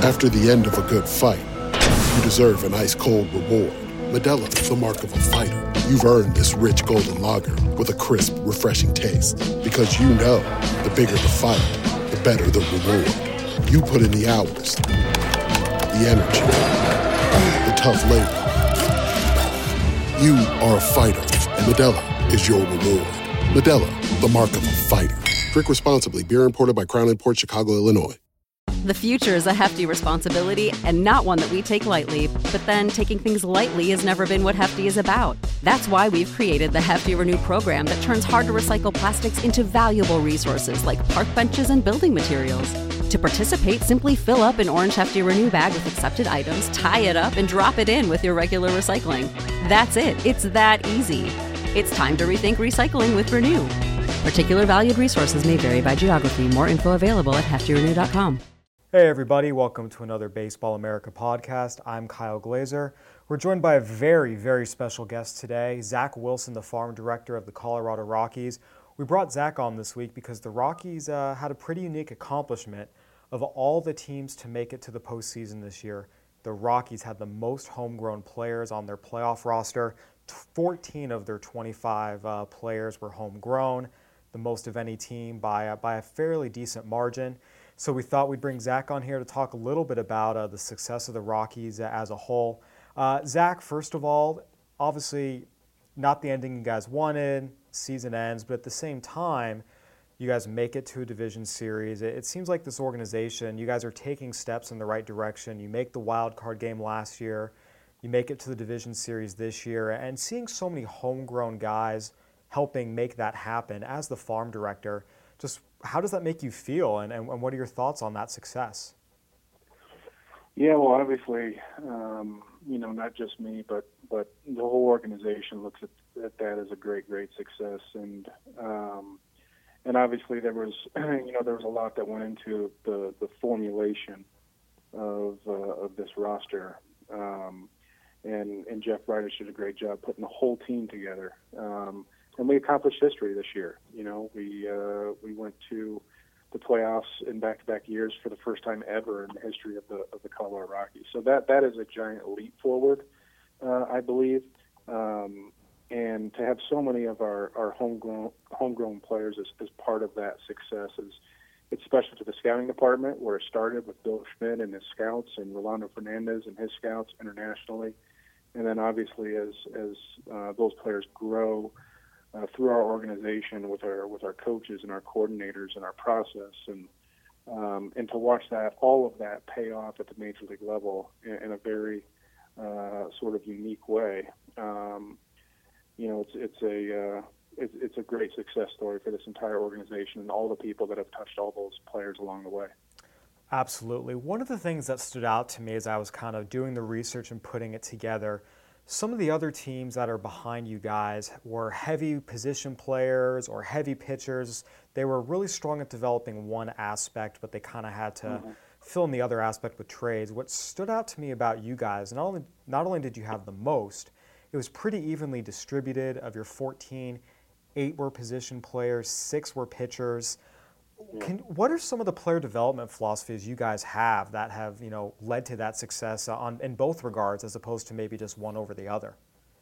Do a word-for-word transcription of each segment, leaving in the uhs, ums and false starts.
After the end of a good fight, you deserve an ice-cold reward. Modelo is the mark of a fighter. You've earned this rich golden lager with a crisp, refreshing taste. Because you know, the bigger the fight, the better the reward. You put in the hours, the energy, the tough labor. You are a fighter, and Modelo is your reward. Modelo, the mark of a fighter. Drink responsibly. Beer imported by Crown Imports, Chicago, Illinois. The future is a hefty responsibility and not one that we take lightly. But then taking things lightly has never been what Hefty is about. That's why we've created the Hefty Renew program that turns hard-to-recycle plastics into valuable resources like park benches and building materials. To participate, simply fill up an orange Hefty Renew bag with accepted items, tie it up, and drop it in with your regular recycling. That's it. It's that easy. It's time to rethink recycling with Renew. Particular valued resources may vary by geography. More info available at hefty renew dot com. Hey everybody, welcome to another Baseball America podcast. I'm Kyle Glazer. We're joined by a very, very special guest today, Zach Wilson, the farm director of the Colorado Rockies. We brought Zach on this week because the Rockies uh, had a pretty unique accomplishment. Of all the teams to make it to the postseason this year, the Rockies had the most homegrown players on their playoff roster. fourteen of their twenty-five uh, players were homegrown, the most of any team by, uh, by a fairly decent margin. So we thought we'd bring Zach on here to talk a little bit about uh, the success of the Rockies uh, as a whole. Uh, Zach, first of all, obviously not the ending you guys wanted, season ends, but at the same time, you guys make it to a division series. It, it seems like this organization, you guys are taking steps in the right direction. You make the wild card game last year, you make it to the division series this year, and seeing so many homegrown guys helping make that happen as the farm director, just how does that make you feel, and, and what are your thoughts on that success? Yeah, well, obviously, um, you know, not just me, but but the whole organization looks at, at that as a great, great success, and um, and obviously there was, you know, there was a lot that went into the, the formulation of uh, of this roster, um, and and Jeff Bridich did a great job putting the whole team together. Um, And we accomplished history this year. You know, we uh, we went to the playoffs in back-to-back years for the first time ever in the history of the of the Colorado Rockies. So that that is a giant leap forward, uh, I believe. Um, and to have so many of our, our homegrown homegrown players as, as part of that success is it's special to the scouting department, where it started with Bill Schmidt and his scouts, and Rolando Fernandez and his scouts internationally, and then obviously as as uh, those players grow. Uh, through our organization with our with our coaches and our coordinators and our process, and um, and to watch that all of that pay off at the major league level in, in a very uh, sort of unique way. Um, you know, it's it's a uh, it's, it's a great success story for this entire organization and all the people that have touched all those players along the way. Absolutely. One of the things that stood out to me as I was kind of doing the research and putting it together, some of the other teams that are behind you guys were heavy position players or heavy pitchers. They were really strong at developing one aspect, but they kind of had to mm-hmm. fill in the other aspect with trades. What stood out to me about you guys, not only not only did you have the most, it was pretty evenly distributed. Of your fourteen, eight were position players, six were pitchers. Can, what are some of the player development philosophies you guys have that have, you know, led to that success on in both regards, as opposed to maybe just one over the other?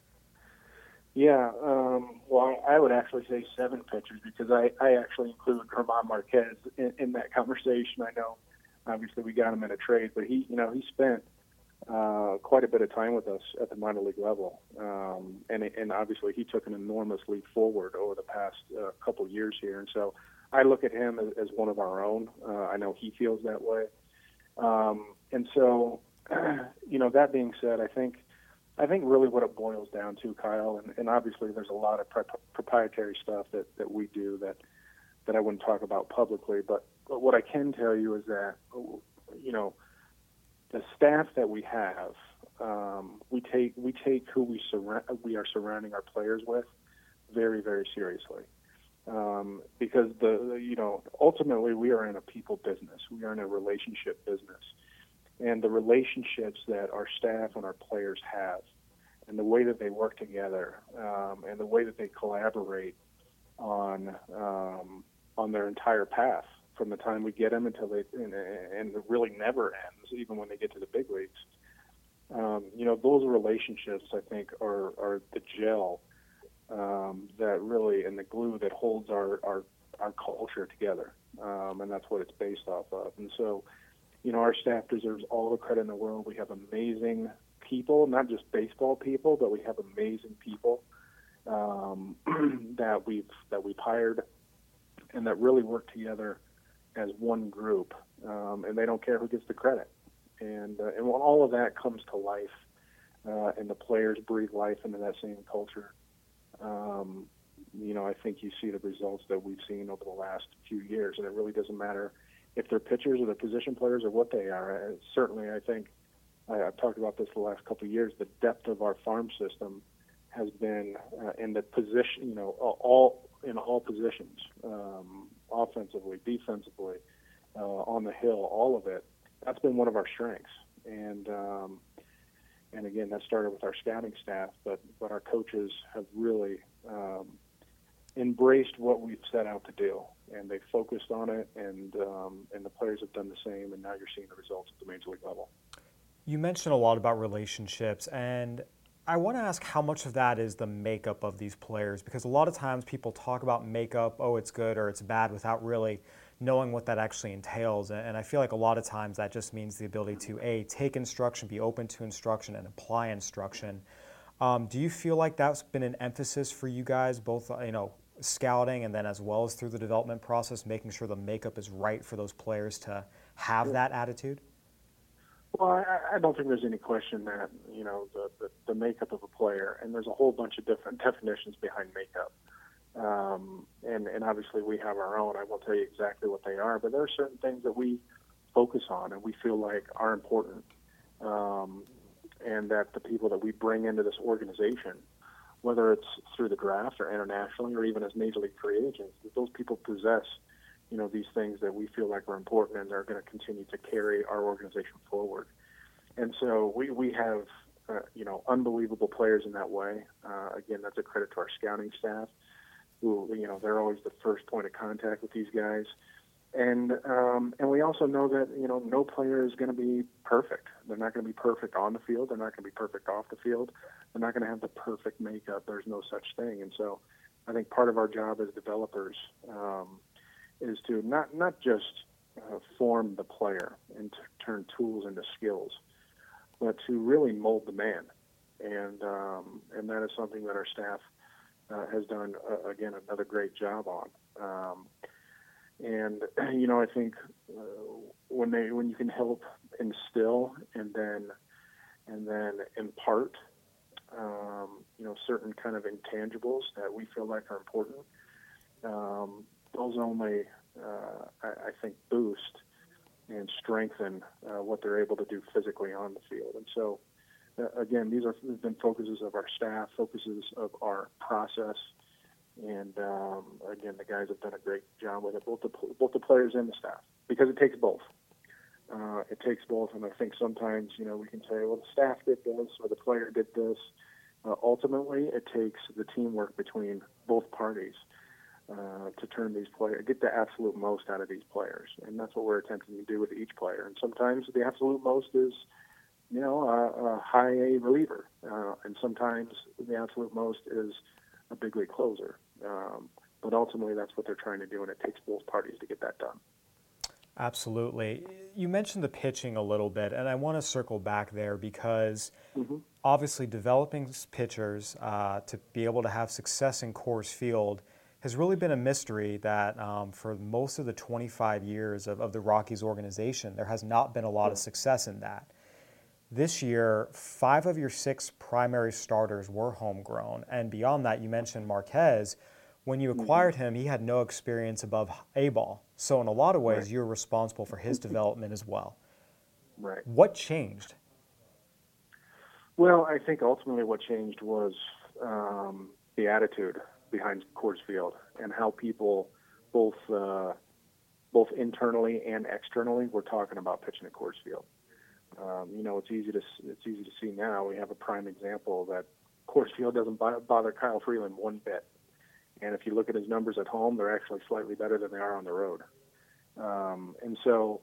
Yeah, um, well, I would actually say seven pitchers, because I, I actually include German Marquez in, in that conversation. I know, obviously, we got him in a trade, but he, you know, he spent uh, quite a bit of time with us at the minor league level, um, and and obviously he took an enormous leap forward over the past uh, couple of years here, and so. I look at him as, as one of our own. Uh, I know he feels that way. Um, and so, you know, that being said, I think I think really what it boils down to, Kyle, and, and obviously there's a lot of pre- proprietary stuff that, that we do that, that I wouldn't talk about publicly, but, but what I can tell you is that, you know, the staff that we have, um, we take we take who we surround we are surrounding our players with very, very seriously. Um, because the you know ultimately we are in a people business, we are in a relationship business, and the relationships that our staff and our players have, and the way that they work together, um, and the way that they collaborate on um, on their entire path from the time we get them until they, and, and it really never ends, even when they get to the big leagues. Um, you know, those relationships, I think, are, are the gel um, that really, and the glue that holds our, our, our culture together. Um, and that's what it's based off of. And so, you know, our staff deserves all the credit in the world. We have amazing people, not just baseball people, but we have amazing people um, that we've that we've hired and that really work together as one group. Um, and they don't care who gets the credit. And uh, and when all of that comes to life, uh, and the players breathe life into that same culture, um, you know, I think you see the results that we've seen over the last few years. And it really doesn't matter if they're pitchers or they're position players or what they are. Uh, certainly, I think I, I've talked about this the last couple of years. The depth of our farm system has been uh, in the position, you know, all in all positions, um, offensively, defensively, uh, on the hill, all of it. That's been one of our strengths, and um, and again, that started with our scouting staff, but but our coaches have really um, embraced what we've set out to do, and they focused on it, and um, and the players have done the same, and now you're seeing the results at the major league level. You mentioned a lot about relationships, and I want to ask how much of that is the makeup of these players, because a lot of times people talk about makeup, oh, it's good or it's bad, without really knowing what that actually entails. And I feel like a lot of times that just means the ability to, A, take instruction, be open to instruction, and apply instruction. Um, do you feel like that's been an emphasis for you guys, both, you know, scouting and then as well as through the development process, making sure the makeup is right for those players to have Yeah. that attitude? Well, I, I don't think there's any question that, you know, the, the, the makeup of a player, and there's a whole bunch of different definitions behind makeup. Um, and, and obviously we have our own. I won't tell you exactly what they are, but there are certain things that we focus on and we feel like are important. Um, and that the people that we bring into this organization, whether it's through the draft or internationally or even as major league free agents, that those people possess, you know, these things that we feel like are important and they're going to continue to carry our organization forward. And so we, we have, uh, you know, unbelievable players in that way. Uh, again, that's a credit to our scouting staff, who, you know, they're always the first point of contact with these guys. And um, and we also know that, you know, no player is going to be perfect. They're not going to be perfect on the field. They're not going to be perfect off the field. They're not going to have the perfect makeup. There's no such thing. And so I think part of our job as developers um, is to not, not just uh, form the player and to turn tools into skills, but to really mold the man. And, um, and that is something that our staff Uh, has done, uh, again, another great job on. Um, and, you know, I think uh, when they when you can help instill and then and then impart, um, you know, certain kind of intangibles that we feel like are important, um, those only, uh, I, I think, boost and strengthen uh, what they're able to do physically on the field. And so, Uh, again, these are have been focuses of our staff, focuses of our process, and um, again, the guys have done a great job with it, both the both the players and the staff, because it takes both. Uh, it takes both, and I think sometimes, you know, we can say, well, the staff did this or the player did this. Uh, ultimately, it takes the teamwork between both parties uh, to turn these players, get the absolute most out of these players, and that's what we're attempting to do with each player. And sometimes the absolute most is, you know, a, a high A reliever, uh, and sometimes the absolute most is a big league closer. Um, but ultimately, that's what they're trying to do, and it takes both parties to get that done. Absolutely. You mentioned the pitching a little bit, and I want to circle back there because mm-hmm. obviously developing pitchers uh, to be able to have success in Coors Field has really been a mystery that um, for most of the twenty-five years of, of the Rockies organization, there has not been a lot yeah. of success in that. This year, five of your six primary starters were homegrown. And beyond that, you mentioned Marquez. When you acquired mm-hmm. him, he had no experience above A-ball. So in a lot of ways, right. you're responsible for his development as well. Right. What changed? Well, I think ultimately what changed was um, the attitude behind Coors Field and how people, both uh, both internally and externally, were talking about pitching at Coors Field. Um, you know, it's easy to it's easy to see now. We have a prime example that Coors Field doesn't bother Kyle Freeland one bit. And if you look at his numbers at home, they're actually slightly better than they are on the road. Um, and so,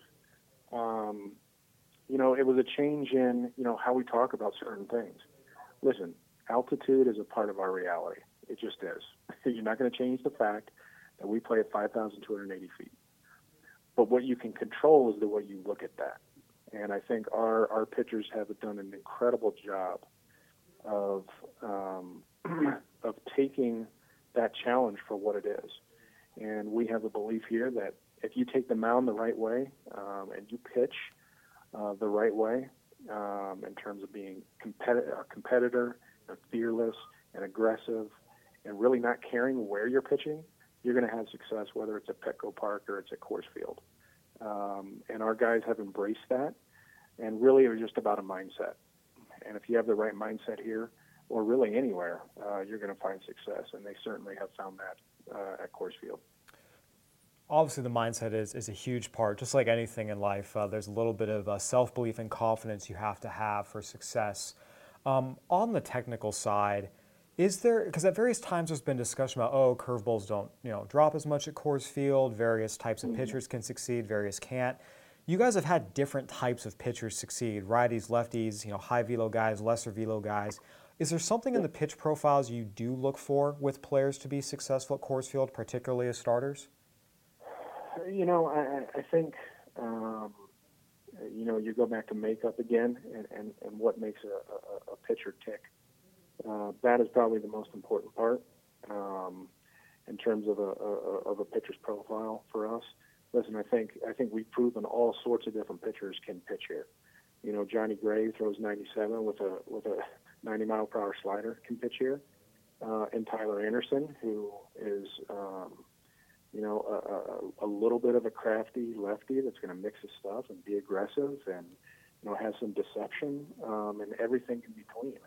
um, you know, it was a change in, you know, how we talk about certain things. Listen, altitude is a part of our reality. It just is. You're not going to change the fact that we play at five thousand two hundred eighty feet. But what you can control is the way you look at that. And I think our, our pitchers have done an incredible job of um, of taking that challenge for what it is. And we have a belief here that if you take the mound the right way um, and you pitch uh, the right way um, in terms of being competi- a competitor, and fearless and aggressive, and really not caring where you're pitching, you're going to have success, whether it's at Petco Park or it's at Coors Field. Um, and our guys have embraced that. And really, it was just about a mindset. And if you have the right mindset here, or really anywhere, uh, you're going to find success. And they certainly have found that uh, at Coors Field. Obviously, the mindset is, is a huge part. Just like anything in life, uh, there's a little bit of uh, self-belief and confidence you have to have for success. Um, on the technical side, is there, because at various times there's been discussion about, oh, curveballs don't, you know, drop as much at Coors Field, various types of mm-hmm. pitchers can succeed, various can't. You guys have had different types of pitchers succeed, righties, lefties, you know, high velo guys, lesser velo guys. Is there something in the pitch profiles you do look for with players to be successful at Coors Field, particularly as starters? You know, I, I think, um, you know, you go back to makeup again and, and, and what makes a, a, a pitcher tick. Uh, that is probably the most important part um, in terms of a, a, of a pitcher's profile for us. Listen, I think I think we've proven all sorts of different pitchers can pitch here. You know, Johnny Gray throws ninety-seven with a with a ninety mile per hour slider, can pitch here, uh, and Tyler Anderson, who is um, you know a, a, a little bit of a crafty lefty that's going to mix his stuff and be aggressive and you know has some deception um, and everything in between.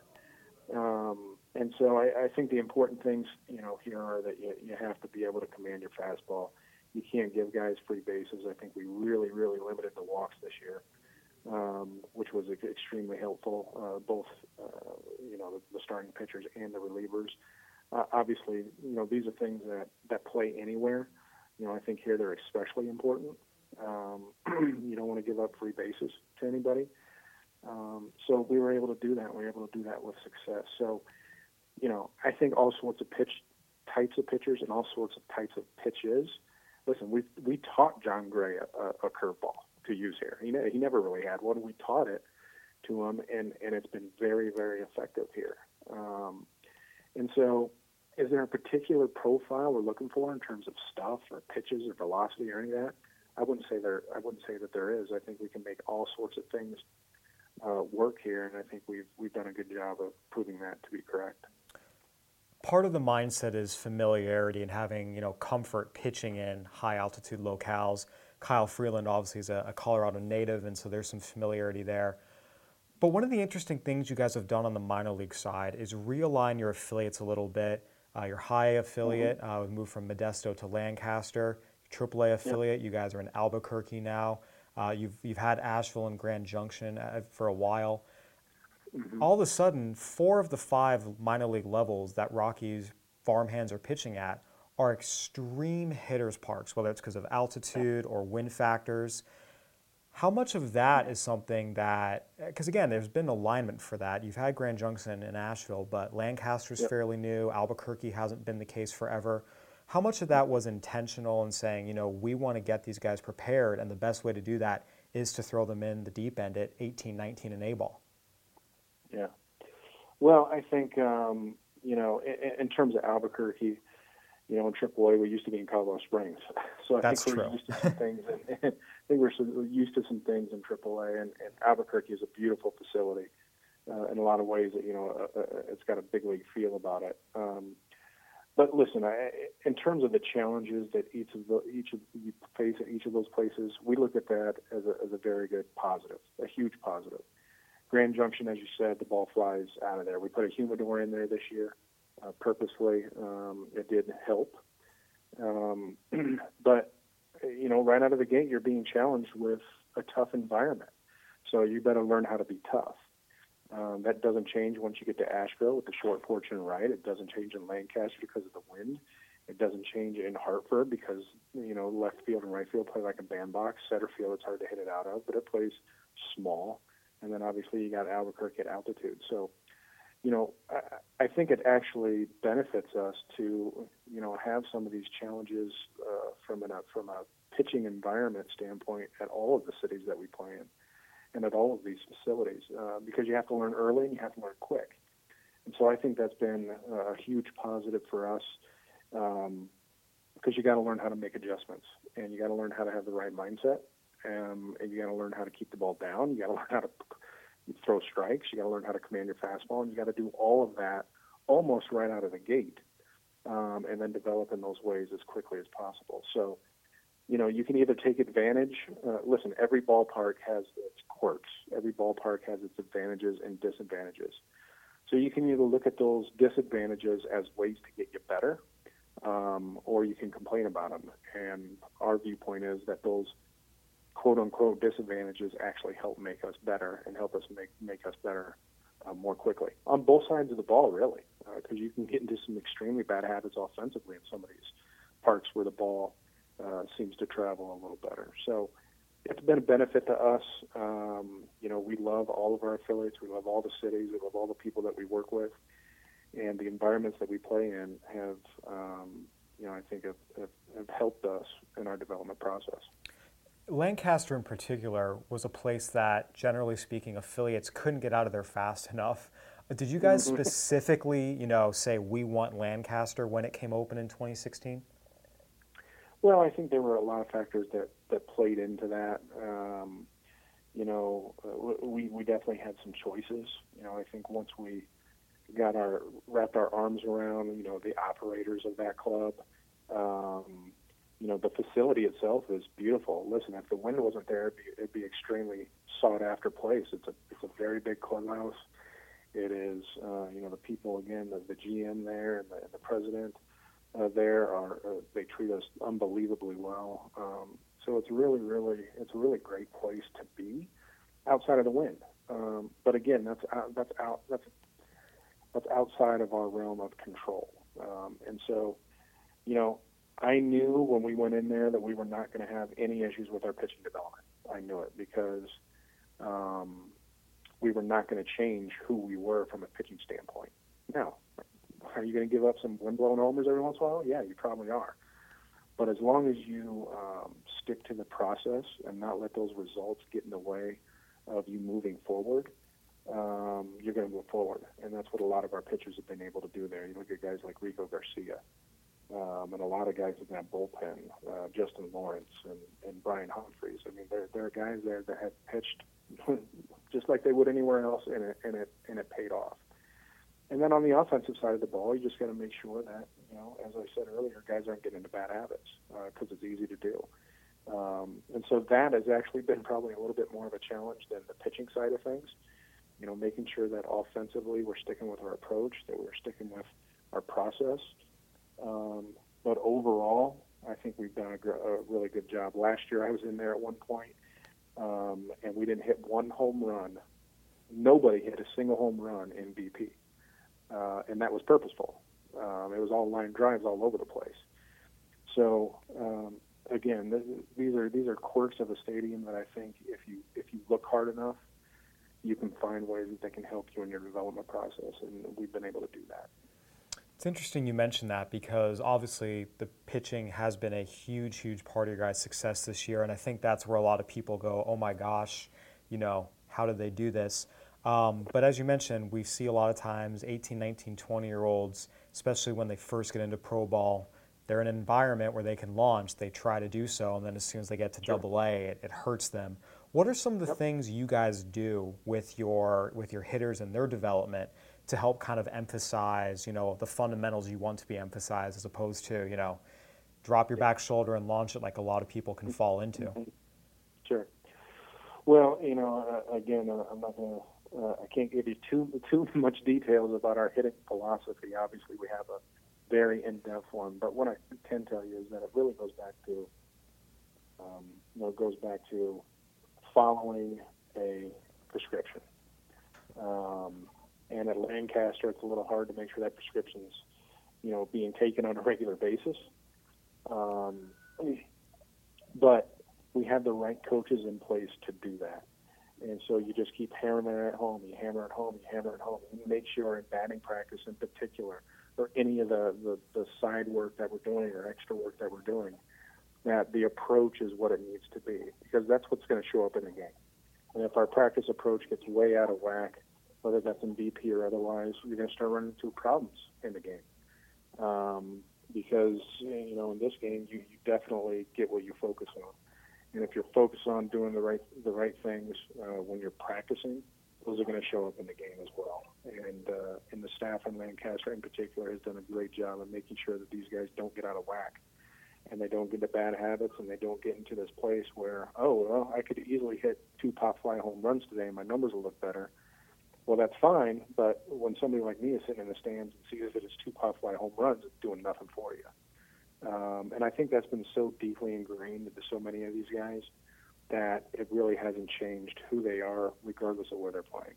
Um, and so I, I think the important things you know here are that you, you have to be able to command your fastball. You can't give guys free bases. I think we really, really limited the walks this year, um, which was extremely helpful, uh, both, uh, you know, the, the starting pitchers and the relievers. Uh, obviously, you know, these are things that, that play anywhere. You know, I think here they're especially important. Um, you don't want to give up free bases to anybody. Um, so we were able to do that. We were able to do that with success. So, you know, I think all sorts of pitch types of pitchers and all sorts of types of pitches. Listen, we we taught John Gray a, a curveball to use here. He ne- he never really had one. We taught it to him, and, and it's been very, very effective here. Um, and so is there a particular profile we're looking for in terms of stuff or pitches or velocity or any of that? I wouldn't say there. I wouldn't say that there is. I think we can make all sorts of things uh, work here, and I think we've we've done a good job of proving that to be correct. Part of the mindset is familiarity and having, you know, comfort pitching in high altitude locales. Kyle Freeland obviously is a, a Colorado native, and so there's some familiarity there. But one of the interesting things you guys have done on the minor league side is realign your affiliates a little bit. Uh, your high affiliate mm-hmm. uh, moved from Modesto to Lancaster. Triple A affiliate, yep. You guys are in Albuquerque now. Uh, you've you've had Asheville and Grand Junction uh, for a while. Mm-hmm. All of a sudden, four of the five minor league levels that Rockies farmhands are pitching at are extreme hitters parks, whether it's because of altitude or wind factors. How much of that is something that, because again, there's been alignment for that. You've had Grand Junction and Asheville, but Lancaster's yep. fairly new. Albuquerque hasn't been the case forever. How much of that was intentional in saying, you know, we want to get these guys prepared, and the best way to do that is to throw them in the deep end at eighteen, nineteen, and A-ball? Yeah. Well, I think, um, you know, in, in terms of Albuquerque, you know, in triple A, we used to be in Colorado Springs. So I That's think we're true. used to some things. And, and I think we're used to some things in triple A. And, and Albuquerque is a beautiful facility uh, in a lot of ways. That, you know, uh, uh, it's got a big league feel about it. Um, but listen, I, in terms of the challenges that each of the each of you face at each of those places, we look at that as a, as a very good positive, a huge positive. Grand Junction, as you said, the ball flies out of there. We put a humidor in there this year uh, purposefully. Um, it did help. Um, but, you know, right out of the gate, you're being challenged with a tough environment. So you better learn how to be tough. Um, that doesn't change once you get to Asheville with the short porch and right. It doesn't change in Lancaster because of the wind. It doesn't change in Hartford because, you know, left field and right field play like a bandbox. Center field, it's hard to hit it out of, but it plays small. And then obviously you got Albuquerque at altitude. So, you know, I, I think it actually benefits us to, you know, have some of these challenges uh, from, an, from a pitching environment standpoint at all of the cities that we play in and at all of these facilities uh, because you have to learn early and you have to learn quick. And so I think that's been a huge positive for us. Um, because you got to learn how to make adjustments, and you got to learn how to have the right mindset, um, and you got to learn how to keep the ball down. You got to learn how to throw strikes. You got to learn how to command your fastball, and you got to do all of that almost right out of the gate, um, and then develop in those ways as quickly as possible. So, you know, you can either take advantage. Uh, listen, every ballpark has its quirks. Every ballpark has its advantages and disadvantages. So you can either look at those disadvantages as ways to get you better, Um, or you can complain about them. And our viewpoint is that those quote-unquote disadvantages actually help make us better and help us make, make us better uh, more quickly. On both sides of the ball, really, because uh, you can get into some extremely bad habits offensively in some of these parks where the ball uh, seems to travel a little better. So it's been a benefit to us. Um, you know, we love all of our affiliates. We love all the cities. We love all the people that we work with. And the environments that we play in have, um, you know, I think have, have, have helped us in our development process. Lancaster in particular was a place that, generally speaking, affiliates couldn't get out of there fast enough. Did you guys specifically, you know, say we want Lancaster when it came open in twenty sixteen? Well, I think there were a lot of factors that, that played into that. Um, you know, we, we definitely had some choices. You know, I think once we got our wrapped our arms around, you know, the operators of that club. Um, you know, the facility itself is beautiful. Listen, if the wind wasn't there, it'd be, it'd be extremely sought after place. It's a it's a very big clubhouse. It is, uh, you know, the people again, the, the G M there and the, and the president uh, there are uh, they treat us unbelievably well. Um, so it's really, really, it's a really great place to be outside of the wind. Um, but again, that's out, that's out that's That's outside of our realm of control. Um, and so, you know, I knew when we went in there that we were not going to have any issues with our pitching development. I knew it because um, we were not going to change who we were from a pitching standpoint. Now, are you going to give up some wind-blown homers every once in a while? Yeah, you probably are. But as long as you um, stick to the process and not let those results get in the way of you moving forward, Um, you're going to move forward, and that's what a lot of our pitchers have been able to do there. You look at guys like Rico Garcia, um, and a lot of guys in that bullpen, uh, Justin Lawrence and, and Brian Humphreys. I mean, there there are guys there that have pitched just like they would anywhere else, and it and it and it paid off. And then on the offensive side of the ball, you just got to make sure that, you know, as I said earlier, guys aren't getting into bad habits because uh, it's easy to do. Um, and so that has actually been probably a little bit more of a challenge than the pitching side of things. You know, making sure that offensively we're sticking with our approach, that we're sticking with our process. Um, but overall, I think we've done a, gr- a really good job. Last year I was in there at one point, um, and we didn't hit one home run. Nobody hit a single home run in B P, uh, and that was purposeful. Um, it was all line drives all over the place. So, um, again, th- these are these are quirks of a stadium that I think if you if you look hard enough, you can find ways that they can help you in your development process, and we've been able to do that. It's interesting you mentioned that because obviously the pitching has been a huge, huge part of your guys' success this year, and I think that's where a lot of people go, oh my gosh, you know, how did they do this? Um, but as you mentioned, we see a lot of times eighteen, nineteen, twenty-year-olds, especially when they first get into pro ball, they're in an environment where they can launch, they try to do so, and then as soon as they get to sure. double A, it, it hurts them. What are some of the yep. things you guys do with your with your hitters and their development to help kind of emphasize, you know, the fundamentals you want to be emphasized as opposed to, you know, drop your back shoulder and launch it like a lot of people can fall into? Mm-hmm. Sure. Well, you know, uh, again, uh, I'm not going to, uh, I can't give you too too much details about our hitting philosophy. Obviously, we have a very in-depth one, but what I can tell you is that it really goes back to, um, you know, it goes back to following a prescription. Um, and at Lancaster, it's a little hard to make sure that prescription's you know, being taken on a regular basis. Um, but we have the right coaches in place to do that. And so you just keep hammering it at home, you hammer it home, you hammer it home. You make sure in batting practice in particular, or any of the, the, the side work that we're doing or extra work that we're doing, that the approach is what it needs to be, because that's what's going to show up in the game. And if our practice approach gets way out of whack, whether that's in B P or otherwise, you're going to start running into problems in the game. Um, because, you know, in this game, you, you definitely get what you focus on. And if you're focused on doing the right the right things uh, when you're practicing, those are going to show up in the game as well. And uh, and the staff in Lancaster in particular has done a great job of making sure that these guys don't get out of whack, and they don't get into bad habits, and they don't get into this place where, oh, well, I could easily hit two pop-fly home runs today and my numbers will look better. Well, that's fine, but when somebody like me is sitting in the stands and sees that it's two pop-fly home runs, it's doing nothing for you. Um, and I think that's been so deeply ingrained into so many of these guys that it really hasn't changed who they are regardless of where they're playing.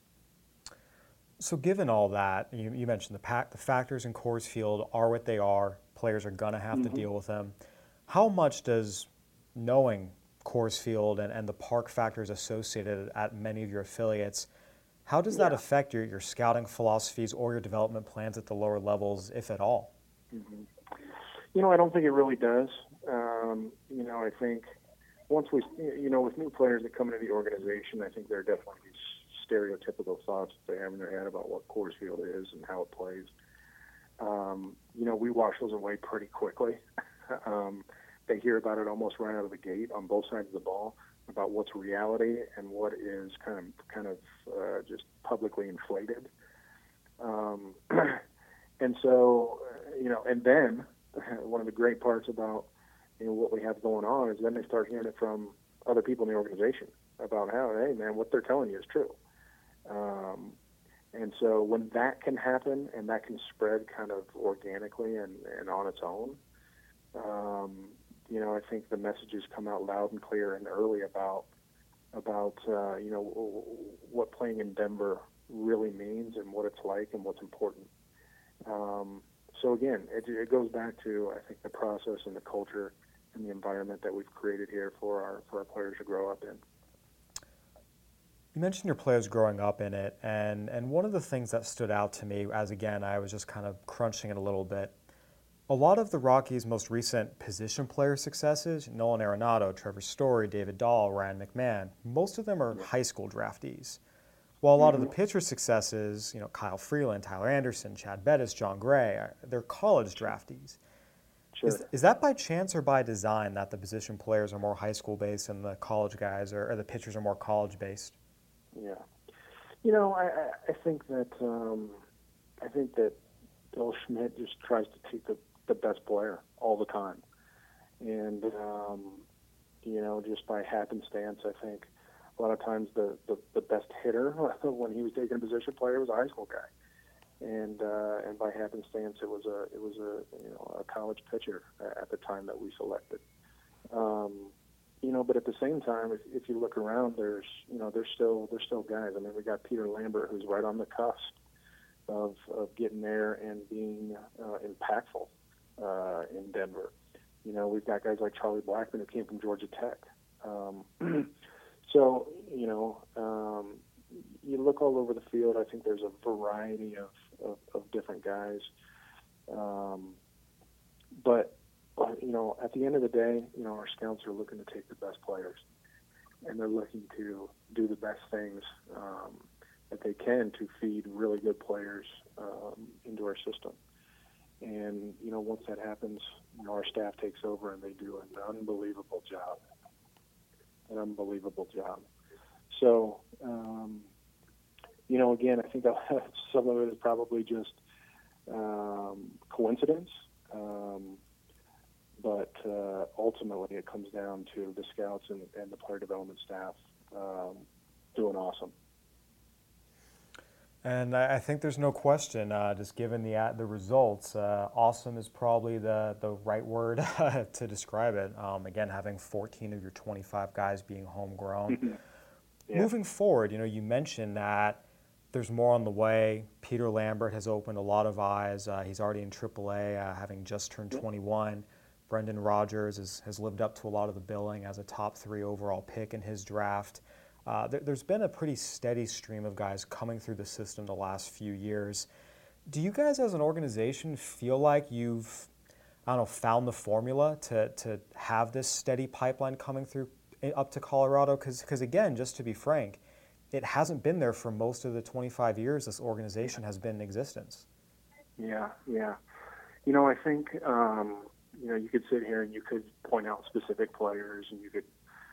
So given all that, you, you mentioned the, pack, the factors in Coors Field are what they are. Players are going to have mm-hmm. to deal with them. How much does knowing Coors Field and, and the park factors associated at many of your affiliates, how does yeah. that affect your, your scouting philosophies or your development plans at the lower levels, if at all? Mm-hmm. You know, I don't think it really does. Um, you know, I think once we, you know, with new players that come into the organization, I think there are definitely these stereotypical thoughts that they have in their head about what Coors Field is and how it plays. Um, you know, we wash those away pretty quickly. um, they hear about it almost right out of the gate on both sides of the ball about what's reality and what is kind of, kind of uh, just publicly inflated. Um, and so, you know, and then, one of the great parts about, you know, what we have going on is then they start hearing it from other people in the organization about how, hey, man, what they're telling you is true. Um, and so when that can happen and that can spread kind of organically and, and on its own, um, you know, I think the messages come out loud and clear and early about, about uh, you know, what playing in Denver really means and what it's like and what's important. Um, So again, it, it goes back to, I think, the process and the culture and the environment that we've created here for our for our players to grow up in. You mentioned your players growing up in it, and, and one of the things that stood out to me, as again, I was just kind of crunching it a little bit, a lot of the Rockies' most recent position player successes, Nolan Arenado, Trevor Story, David Dahl, Ryan McMahon, most of them are yeah. high school draftees. While a lot mm-hmm. of the pitcher successes, you know, Kyle Freeland, Tyler Anderson, Chad Bettis, John Gray, they're college draftees. Sure. Is, is that by chance or by design that the position players are more high school based and the college guys or, or the pitchers are more college based? Yeah, you know, I, I think that um, I think that Bill Schmidt just tries to take the, the best player all the time, and um, you know, just by happenstance, I think. A lot of times the, the, the best hitter when he was taking a position player was a high school guy, and uh, and by happenstance it was a it was a you know a college pitcher at the time that we selected. Um, you know, but at the same time, if, if you look around, there's you know there's still there's still guys. I mean, we got Peter Lambert, who's right on the cusp of of getting there and being uh, impactful uh, in Denver. You know, we've got guys like Charlie Blackmon who came from Georgia Tech. Um, So, you know, um, you look all over the field, I think there's a variety of, of, of different guys. Um, but, you know, at the end of the day, you know, our scouts are looking to take the best players. And they're looking to do the best things um, that they can to feed really good players um, into our system. And, you know, once that happens, you know, our staff takes over and they do an unbelievable job. An unbelievable job. So, um, you know, again, I think that some of it is probably just um, coincidence, um, but uh, ultimately it comes down to the scouts and, and the player development staff um, doing awesome. And I think there's no question, uh, just given the the results, uh, awesome is probably the, the right word to describe it. Um, again, having fourteen of your twenty-five guys being homegrown. Yeah. Moving forward, you know, you mentioned that there's more on the way. Peter Lambert has opened a lot of eyes. Uh, he's already in triple A, uh, having just turned twenty-one. Brendan Rodgers is, has lived up to a lot of the billing as a top three overall pick in his draft. Uh, there, there's been a pretty steady stream of guys coming through the system the last few years. Do you guys as an organization feel like you've, I don't know, found the formula to, to have this steady pipeline coming through up to Colorado? Because again, just to be frank, it hasn't been there for most of the twenty-five years this organization has been in existence. Yeah, yeah. You know, I think, um, you know, you could sit here and you could point out specific players, and you could,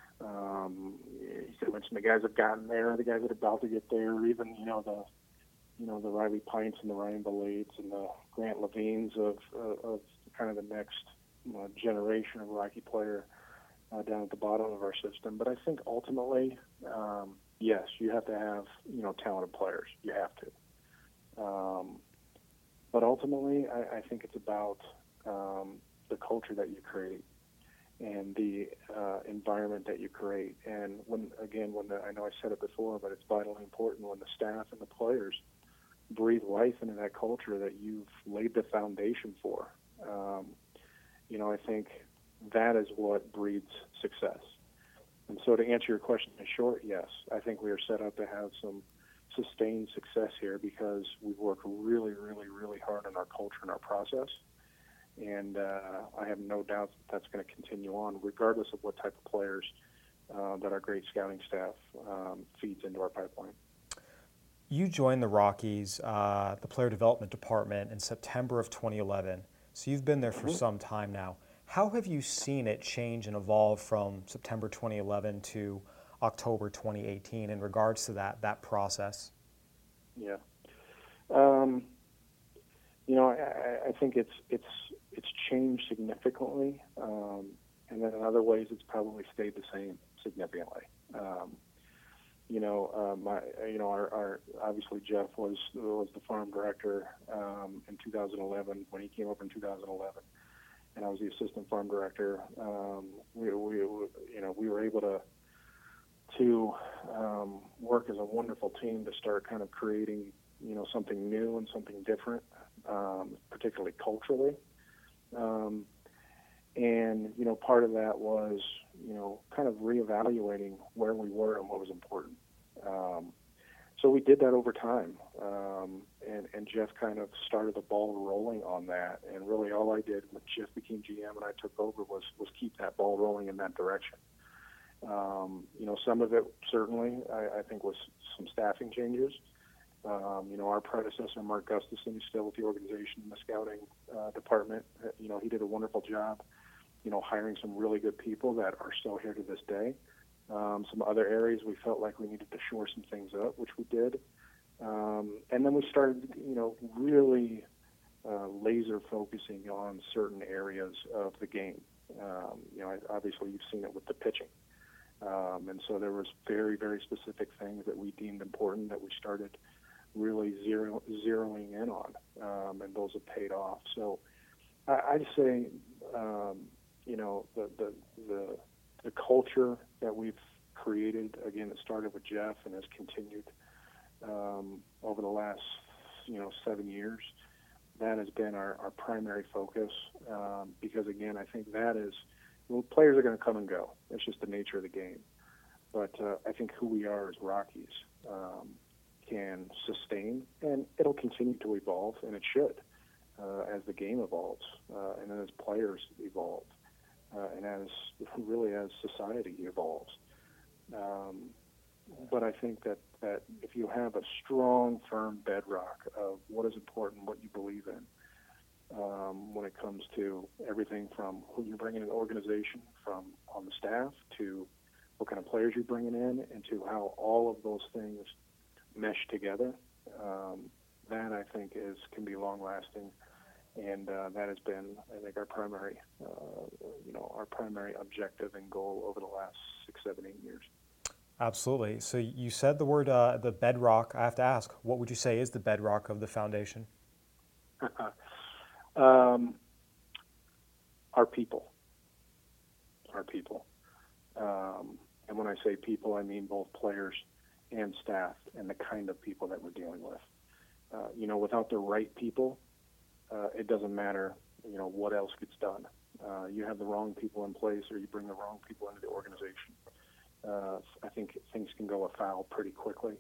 um, you could mention the guys that have gotten there, the guys that are about to get there, or even, you know, the, you know, the Riley Pints and the Ryan Belates and the Grant Levines of, uh, of kind of the next uh, generation of Rocky player uh, down at the bottom of our system. But I think ultimately, um, yes, you have to have, you know, talented players. You have to. Um, but ultimately, I, I think it's about um, the culture that you create and the uh, environment that you create. And when, again, when the, I know I said it before, but it's vitally important when the staff and the players breathe life into that culture that you've laid the foundation for. Um, you know, I think that is what breeds success. And so to answer your question in short, yes, I think we are set up to have some sustained success here because we've worked really, really, really hard on our culture and our process. And uh, I have no doubt that that's going to continue on regardless of what type of players uh, that our great scouting staff um, feeds into our pipeline. You joined the Rockies, uh, the player development department, in September of twenty eleven. So you've been there for mm-hmm. some time now. How have you seen it change and evolve from September twenty eleven to October twenty eighteen in regards to that that process? Yeah, um, you know, I, I think it's it's it's changed significantly, um, and then in other ways, it's probably stayed the same significantly. Um, You know, uh, my, you know, our, our obviously Jeff was was the farm director um, in two thousand eleven when he came over in two thousand eleven, and I was the assistant farm director. Um, we, we, you know, we were able to to um, work as a wonderful team to start kind of creating, you know, something new and something different, um, particularly culturally. Um, And, you know, part of that was, you know, kind of reevaluating where we were and what was important. Um, so we did that over time. Um, and, and Jeff kind of started the ball rolling on that. And really all I did when Jeff became G M and I took over was, was keep that ball rolling in that direction. Um, you know, some of it certainly, I, I think, was some staffing changes. Um, you know, our predecessor, Mark Gustafson, who's still with the organization in the scouting uh, department, you know, he did a wonderful job, you know, hiring some really good people that are still here to this day. Um, some other areas we felt like we needed to shore some things up, which we did. Um, and then we started, you know, really uh, laser focusing on certain areas of the game. Um, you know, obviously you've seen it with the pitching. Um, and so there was very, very specific things that we deemed important that we started really zero, zeroing in on, um, and those have paid off. So I, I'd say, um, you know, the, the the the culture that we've created, again, it started with Jeff and has continued um, over the last, you know, seven years. That has been our, our primary focus um, because, again, I think that is, well, players are going to come and go. It's just the nature of the game. But uh, I think who we are as Rockies um, can sustain, and it'll continue to evolve, and it should, uh, as the game evolves, uh, and as players evolve, uh, and as really as society evolves. Um, but I think that, that if you have a strong, firm bedrock of what is important, what you believe in, um, when it comes to everything from who you're bringing in the organization, from on the staff, to what kind of players you're bringing in, and to how all of those things mesh together, um, that I think is can be long-lasting, and uh, that has been, I think, our primary, uh, you know, our primary objective and goal over the last six, seven, eight years. Absolutely. So you said the word, uh, the bedrock. I have to ask, what would you say is the bedrock of the foundation? um, our people. Our people. Um, and when I say people, I mean both players and staff and the kind of people that we're dealing with. Uh, you know, without the right people, uh, it doesn't matter, you know, what else gets done. Uh, you have the wrong people in place or you bring the wrong people into the organization. Uh, I think things can go afoul pretty quickly.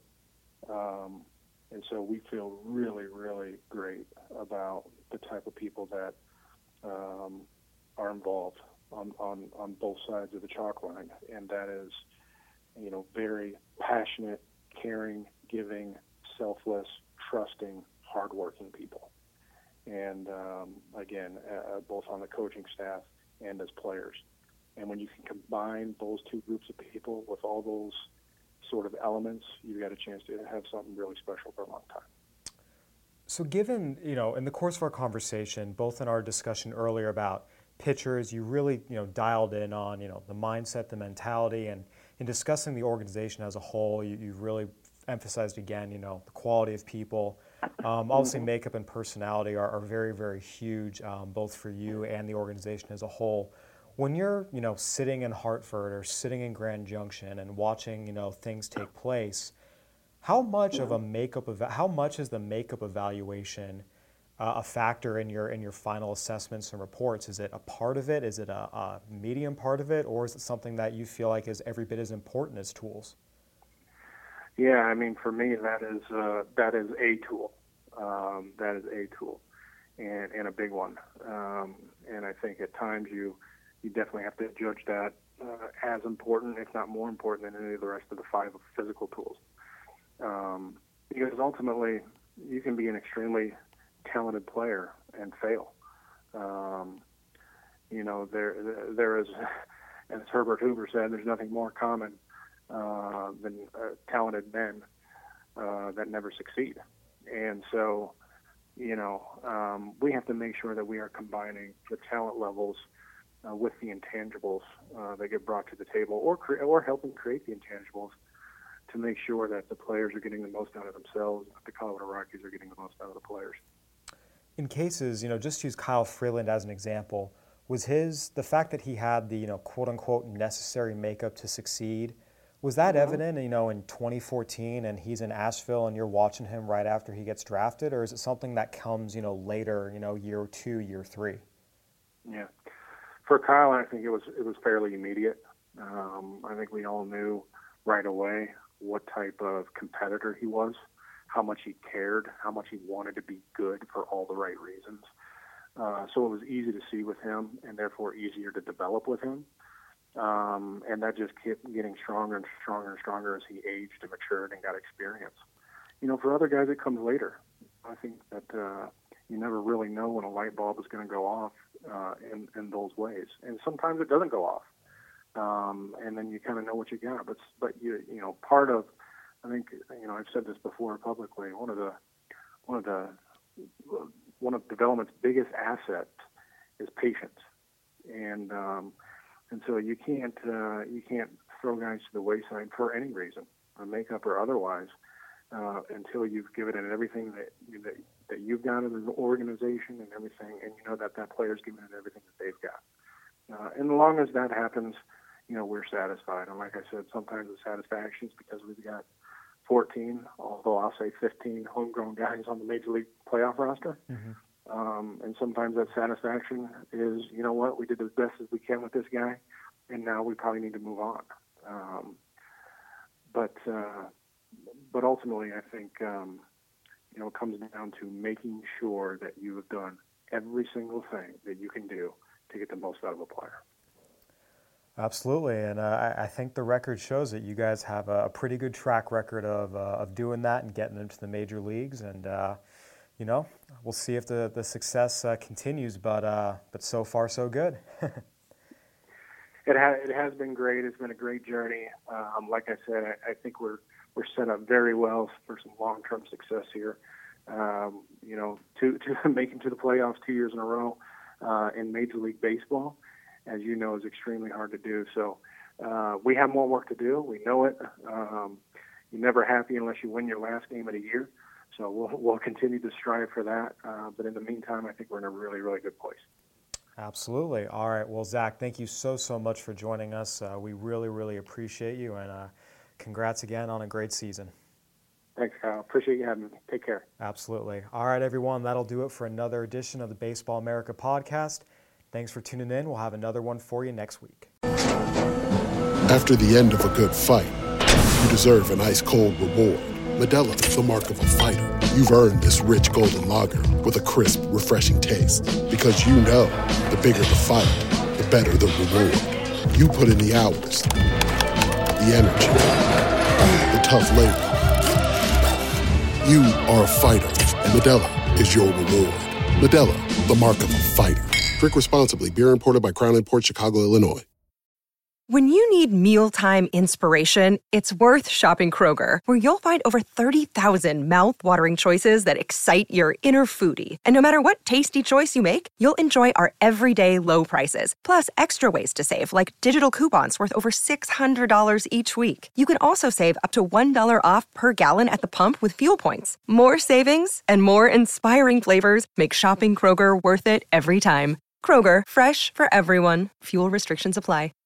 Um, and so we feel really, really great about the type of people that um, are involved on, on, on both sides of the chalk line. And that is, you know, very passionate, caring, giving, selfless, trusting, hardworking people. And um, again, uh, both on the coaching staff and as players. And when you can combine those two groups of people with all those sort of elements, you've got a chance to have something really special for a long time. So given, you know, in the course of our conversation, both in our discussion earlier about pitchers, you really, you know, dialed in on, you know, the mindset, the mentality, and in discussing the organization as a whole, you, you really emphasized again, you know, the quality of people. Um, obviously, makeup and personality are, are very, very huge, um, both for you and the organization as a whole. When you're, you know, sitting in Hartford or sitting in Grand Junction and watching, you know, things take place, how much of a makeup of how much is the makeup evaluation uh, a factor in your in your final assessments and reports? Is it a part of it? Is it a, a medium part of it, or is it something that you feel like is every bit as important as tools? Yeah, I mean, for me, that is uh, that is a tool. Um, that is a tool, and, and a big one. Um, and I think at times you you definitely have to judge that uh, as important, if not more important, than any of the rest of the five physical tools. Um, because ultimately, you can be an extremely talented player and fail. Um, you know, there there is, as Herbert Hoover said, there's nothing more common uh, than uh, talented men uh, that never succeed. And so, you know, um, we have to make sure that we are combining the talent levels uh, with the intangibles uh, that get brought to the table, or cre- or helping create the intangibles to make sure that the players are getting the most out of themselves, that the Colorado Rockies are getting the most out of the players. In cases, you know, just use Kyle Freeland as an example, was his, the fact that he had the, you know, quote unquote necessary makeup to succeed, was that mm-hmm. evident, you know, in twenty fourteen and he's in Asheville and you're watching him right after he gets drafted, or is it something that comes, you know, later, you know, year two, year three? Yeah. For Kyle, I think it was, it was fairly immediate. Um, I think we all knew right away what type of competitor he was, how much he cared, how much he wanted to be good for all the right reasons. Uh, so it was easy to see with him and therefore easier to develop with him. Um, and that just kept getting stronger and stronger and stronger as he aged and matured and got experience. You know, for other guys, it comes later. I think that uh, you never really know when a light bulb is going to go off uh, in, in those ways. And sometimes it doesn't go off. Um, and then you kind of know what you got. But, but you, you know, part of, I think, you know, I've said this before publicly, one of the, one of the, one of development's biggest assets is patience. And, um, and so you can't, uh, you can't throw guys to the wayside for any reason, or makeup or otherwise, uh, until you've given it everything that, that, that you've got as an organization and everything, and you know that that player's given it everything that they've got. Uh, and as long as that happens, you know, we're satisfied. And like I said, sometimes the satisfaction is because we've got fourteen, although I'll say fifteen homegrown guys on the Major League playoff roster. Mm-hmm. Um, and sometimes that satisfaction is, you know what, we did as best as we can with this guy, and now we probably need to move on. Um, but uh, but ultimately, I think, um, you know, it comes down to making sure that you have done every single thing that you can do to get the most out of a player. Absolutely, and uh, I think the record shows that you guys have a, a pretty good track record of uh, of doing that and getting into the major leagues, and uh, you know, we'll see if the the success uh, continues. But uh, but so far, so good. It has it has been great. It's been a great journey. Um, like I said, I, I think we're we're set up very well for some long term success here. Um, you know, to to making to the playoffs two years in a row uh, in Major League Baseball, as you know, is extremely hard to do. So uh, we have more work to do. We know it. Um, you're never happy unless you win your last game of the year. So we'll we'll continue to strive for that. Uh, but in the meantime, I think we're in a really, really good place. Absolutely. All right. Well, Zach, thank you so, so much for joining us. Uh, we really, really appreciate you. And uh, congrats again on a great season. Thanks, Kyle. Appreciate you having me. Take care. Absolutely. All right, everyone, that'll do it for another edition of the Baseball America podcast. Thanks for tuning in. We'll have another one for you next week. After the end of a good fight, you deserve an ice-cold reward. Modelo, the mark of a fighter. You've earned this rich golden lager with a crisp, refreshing taste. Because you know, the bigger the fight, the better the reward. You put in the hours, the energy, the tough labor. You are a fighter, and Modelo is your reward. Modelo, the mark of a fighter. Drink responsibly. Beer imported by Crown Imports, Chicago, Illinois. When you need mealtime inspiration, it's worth shopping Kroger, where you'll find over thirty thousand mouth-watering choices that excite your inner foodie. And no matter what tasty choice you make, you'll enjoy our everyday low prices, plus extra ways to save, like digital coupons worth over six hundred dollars each week. You can also save up to one dollar off per gallon at the pump with fuel points. More savings and more inspiring flavors make shopping Kroger worth it every time. Kroger, fresh for everyone. Fuel restrictions apply.